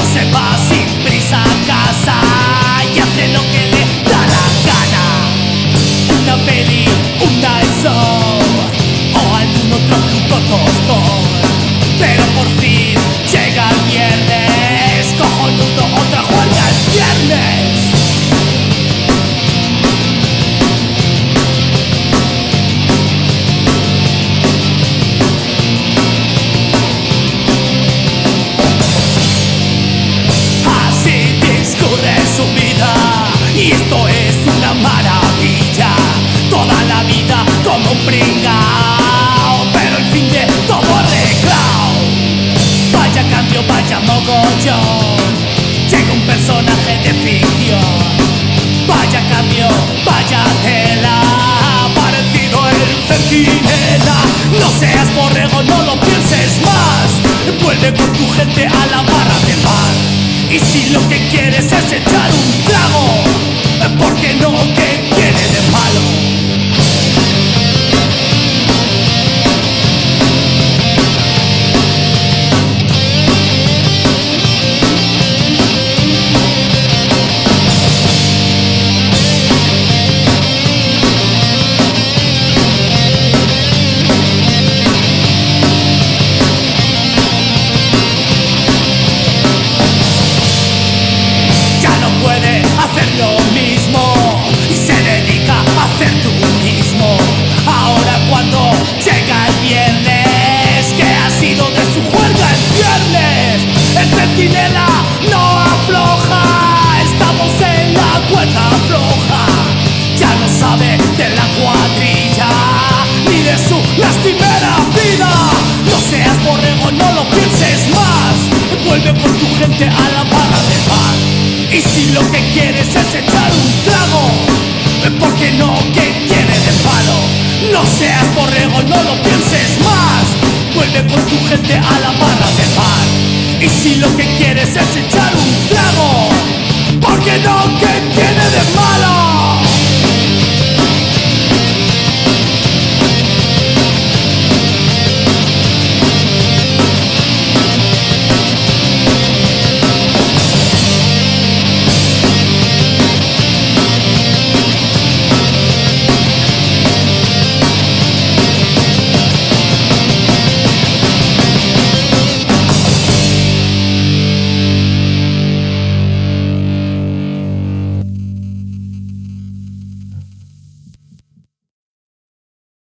se va sin prisa a casa y hace lo que le da la gana. Una peli, un night show o algún otro puto tostón. Pero por fin llega el viernes, cojonudo, otra juerga el viernes. Y esto es una maravilla, toda la vida como un pringao, pero el fin de todo arreglado. Vaya cambio, vaya mogollón, llega un personaje de ficción. Vaya cambio, vaya tela, parecido el centinela. No seas borrego, no lo pienses más, vuelve con tu gente a la barra de bar. Y si lo que quieres es echar un trago, ¿por qué no? ¿Qué tiene de malo? Hacer lo mismo y se dedica a hacer turismo. Ahora cuando llega el viernes, ¿qué ha sido de su juerga el viernes? El centinela no afloja, estamos en la cuerda floja. Ya no sabe de la cuadrilla ni de su lastimera vida. No seas borrego, no lo pienses más, vuelve con tu gente a la barra de bar. Y si lo que quieres es echar un trago, ¿por qué no? ¿Qué tiene de malo? No seas borrego, no lo pienses más, vuelve con tu gente a la barra de bar. Y si lo que quieres es echar